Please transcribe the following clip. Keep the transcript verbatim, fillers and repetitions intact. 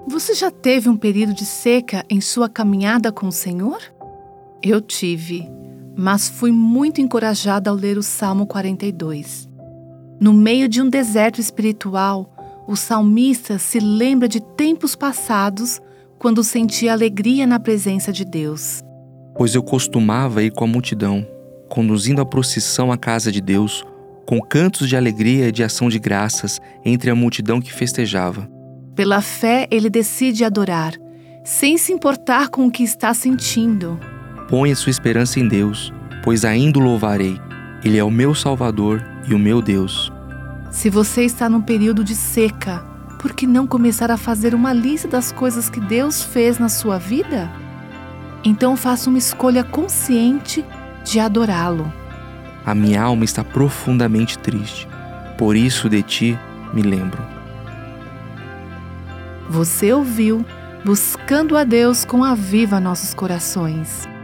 Você já teve um período de seca em sua caminhada com o Senhor? Eu tive, mas fui muito encorajada ao ler o Salmo quarenta e dois. No meio de um deserto espiritual, o salmista se lembra de tempos passados quando sentia alegria na presença de Deus. Pois eu costumava ir com a multidão, conduzindo a procissão à casa de Deus, com cantos de alegria e de ação de graças entre a multidão que festejava. Pela fé, ele decide adorar, sem se importar com o que está sentindo. Ponha sua esperança em Deus, pois ainda o louvarei. Ele é o meu Salvador e o meu Deus. Se você está num período de seca, por que não começar a fazer uma lista das coisas que Deus fez na sua vida? Então faça uma escolha consciente de adorá-lo. A minha alma está profundamente triste, por isso de ti me lembro. Você ouviu Buscando a Deus com Aviva Nossos Corações.